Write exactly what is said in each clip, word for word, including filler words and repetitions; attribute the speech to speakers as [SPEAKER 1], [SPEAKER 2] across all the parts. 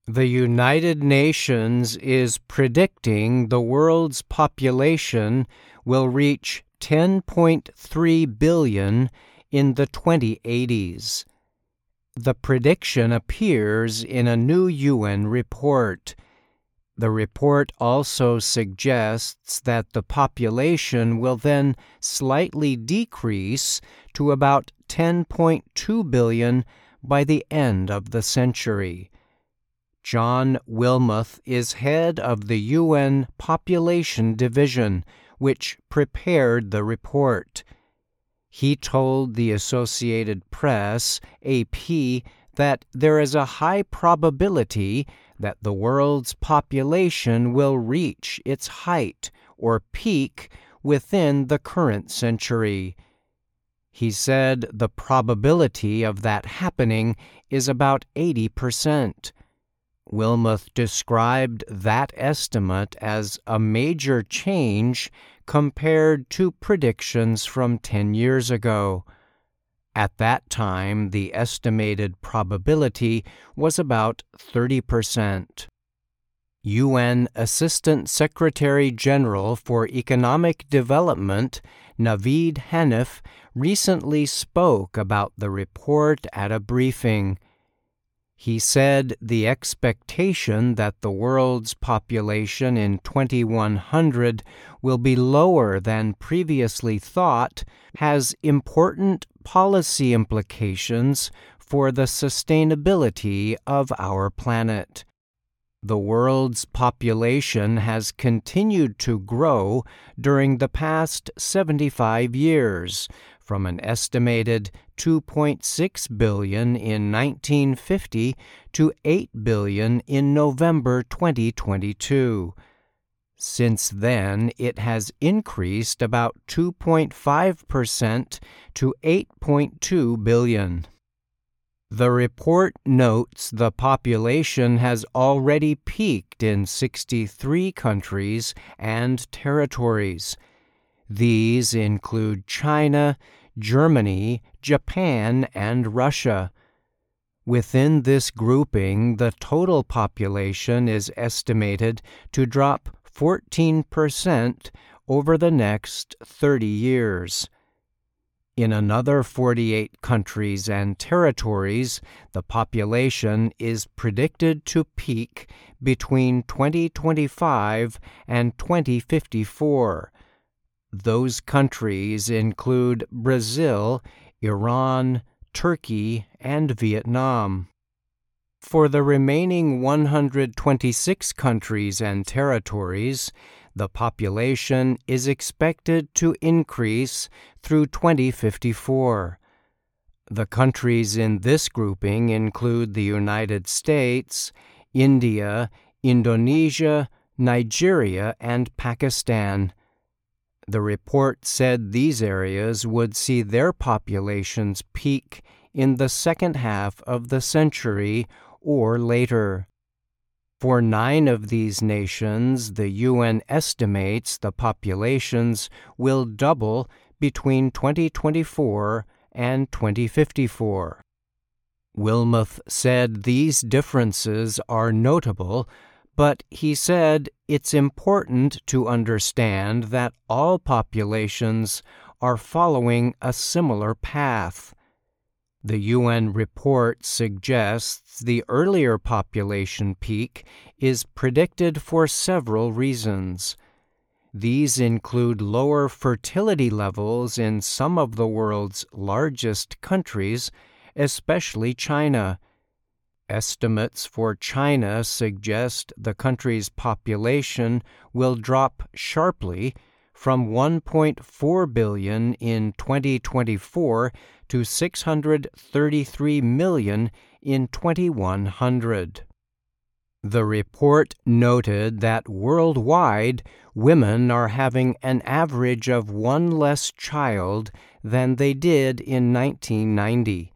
[SPEAKER 1] The United Nations is predicting the world's population will reach ten point three billion in the twenty eighties. The prediction appears in a new U N report. The report also suggests that the population will then slightly decrease to about ten point two billion by the end of the century. John Wilmoth is head of the U N Population Division, which prepared the report. He told the Associated Press, A P, that there is a high probability that the world's population will reach its height or peak within the current century. He said the probability of that happening is about eighty percent. Wilmoth described that estimate as a major change compared to predictions from ten years ago. At that time, the estimated probability was about thirty percent. U N Assistant Secretary General for Economic Development, Naveed Hanif, recently spoke about the report at a briefing. He said the expectation that the world's population in twenty-one hundred will be lower than previously thought has important policy implications for the sustainability of our planet. The world's population has continued to grow during the past seventy-five years, from an estimated two point six billion in nineteen fifty to eight billion in November twenty twenty-two. Since then, it has increased about two point five percent to eight point two billion. The report notes the population has already peaked in sixty-three countries and territories. These include China, Germany, Japan, and Russia. Within this grouping, the total population is estimated to drop fourteen percent over the next thirty years. In another forty-eight countries and territories, the population is predicted to peak between twenty twenty-five and twenty fifty-four. Those countries include Brazil, Iran, Turkey, and Vietnam. For the remaining one hundred twenty-six countries and territories, the population is expected to increase through twenty fifty-four. The countries in this grouping include the United States, India, Indonesia, Nigeria, and Pakistan. The report said these areas would see their populations peak in the second half of the century or later. For nine of these nations, the U N estimates the populations will double between twenty twenty-four and twenty fifty-four. Wilmoth said these differences are notable, but he said it's important to understand that all populations are following a similar path. The U N report suggests the earlier population peak is predicted for several reasons. These include lower fertility levels in some of the world's largest countries, especially China. Estimates for China suggest the country's population will drop sharply from one point four billion in twenty twenty-four to six hundred thirty-three million in twenty-one hundred. The report noted that worldwide, women are having an average of one less child than they did in nineteen ninety.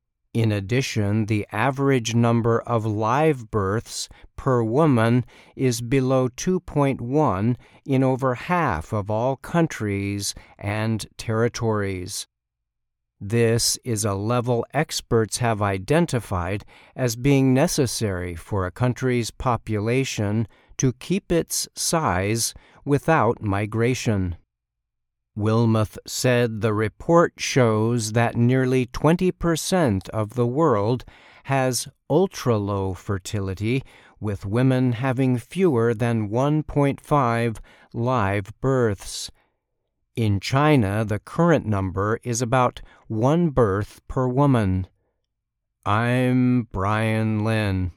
[SPEAKER 1] In addition, the average number of live births per woman is below two point one in over half of all countries and territories. This is a level experts have identified as being necessary for a country's population to keep its size without migration. Wilmoth said the report shows that nearly twenty percent of the world has ultra-low fertility, with women having fewer than one point five live births. In China, the current number is about one birth per woman. I'm Brian Lynn.